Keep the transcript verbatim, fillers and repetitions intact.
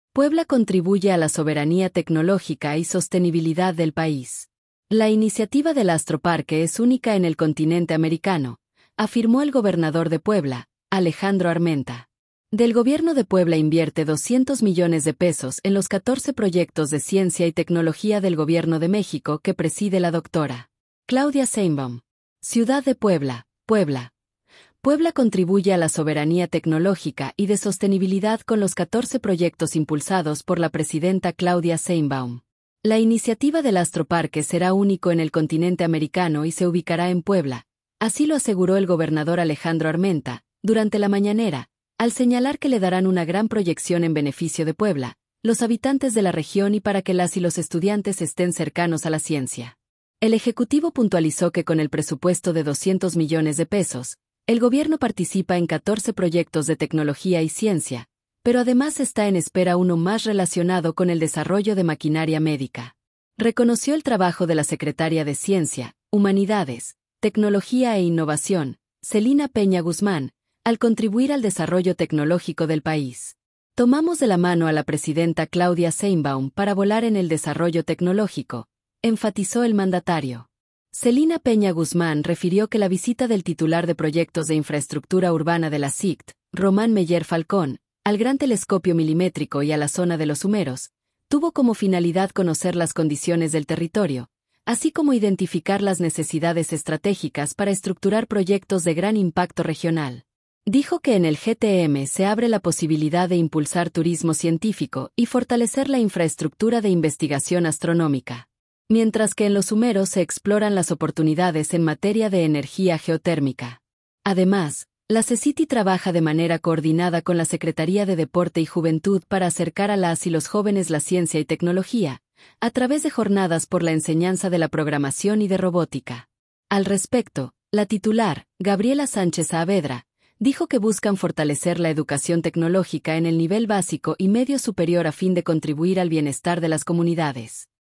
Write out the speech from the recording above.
Puebla contribuye a la soberanía tecnológica y sostenibilidad del país. La iniciativa del Astroparque es única en el continente americano, afirmó el gobernador de Puebla, Alejandro Armenta. Del gobierno de Puebla invierte doscientos millones de pesos en los catorce proyectos de ciencia y tecnología del gobierno de México que preside la doctora Claudia Sheinbaum. Ciudad de Puebla, Puebla. Puebla contribuye a la soberanía tecnológica y de sostenibilidad con los catorce proyectos impulsados por la presidenta Claudia Sheinbaum. La iniciativa del Astroparque será único en el continente americano y se ubicará en Puebla, así lo aseguró el gobernador Alejandro Armenta, durante la mañanera, al señalar que le darán una gran proyección en beneficio de Puebla, los habitantes de la región y para que las y los estudiantes estén cercanos a la ciencia. El Ejecutivo puntualizó que con el presupuesto de doscientos millones de pesos, el gobierno participa en catorce proyectos de tecnología y ciencia, pero además está en espera uno más relacionado con el desarrollo de maquinaria médica. Reconoció el trabajo de la secretaria de Ciencia, Humanidades, Tecnología e Innovación, Celina Peña Guzmán, al contribuir al desarrollo tecnológico del país. Tomamos de la mano a la presidenta Claudia Sheinbaum para volar en el desarrollo tecnológico, enfatizó el mandatario. Celina Peña Guzmán refirió que la visita del titular de proyectos de infraestructura urbana de la S I C T, Román Meyer Falcón, al Gran Telescopio Milimétrico y a la zona de los Humeros, tuvo como finalidad conocer las condiciones del territorio, así como identificar las necesidades estratégicas para estructurar proyectos de gran impacto regional. Dijo que en el G T M se abre la posibilidad de impulsar turismo científico y fortalecer la infraestructura de investigación astronómica, mientras que en los Humeros se exploran las oportunidades en materia de energía geotérmica. Además, la CECITI trabaja de manera coordinada con la Secretaría de Deporte y Juventud para acercar a las y los jóvenes la ciencia y tecnología, a través de jornadas por la enseñanza de la programación y de robótica. Al respecto, la titular, Gabriela Sánchez Saavedra, dijo que buscan fortalecer la educación tecnológica en el nivel básico y medio superior a fin de contribuir al bienestar de las comunidades.